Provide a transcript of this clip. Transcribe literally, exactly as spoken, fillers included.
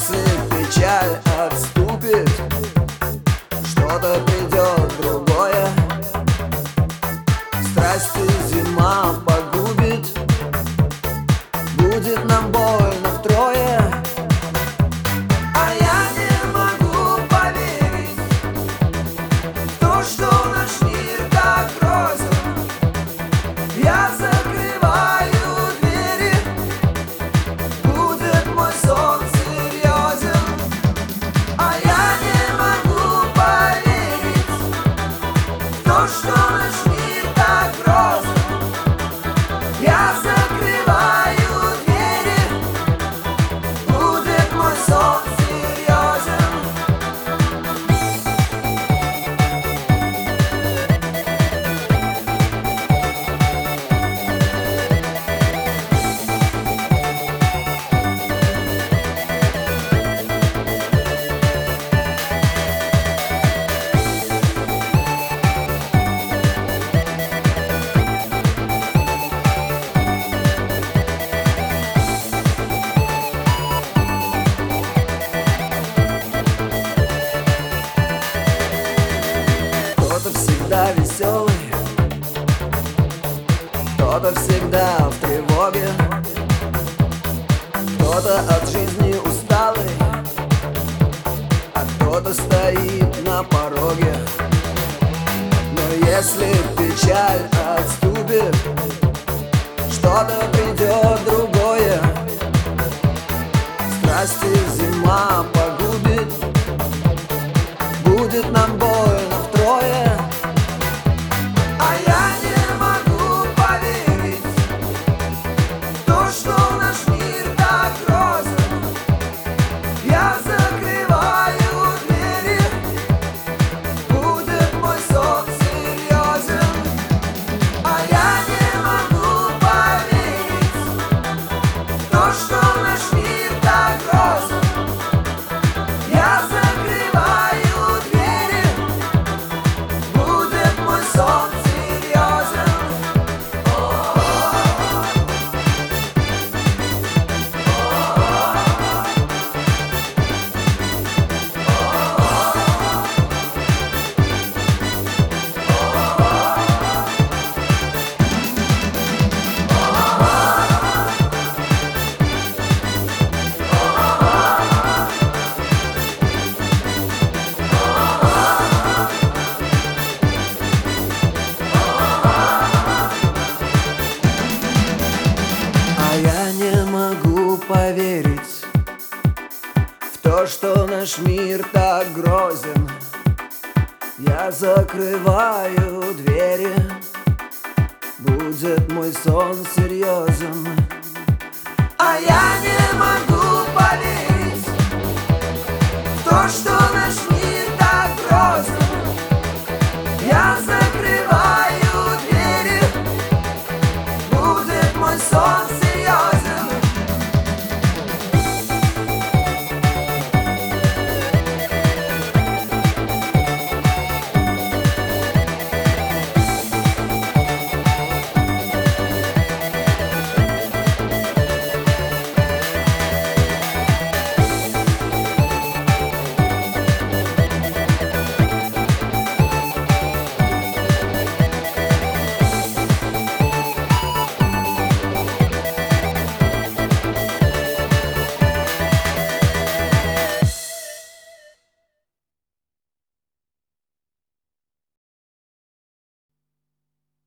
если печаль отступит, что-то придет другое. Страсти зима погубит, будет нам больно втрое. А я не могу поверить в то, что наш мир так грозен. Я закрываю двери, будет мой сон серьезен. А я не могу поверить в то, что наш мир так грозен. Я закрываю двери, будет мой сон серьезен. Кто-то всегда веселый, кто-то всегда в тревоге, кто-то от жизни усталый, а кто-то стоит на пороге. Но если печаль отступит, что-то придет другое. Страсти зима погубит, будет нам больно втрое. А я не могу поверить в то, что наш мир так грозен. Я закрываю двери, будет мой сон серьезен. А я не могу поверить в то, что наш мир так грозен. Я закрываю двери, будет мой сон серьезен. А я не могу поверить в то, что наш мир так грозен. Я закрываю двери, будет мой сон серьезен. А я не могу поверить в то, что наш мир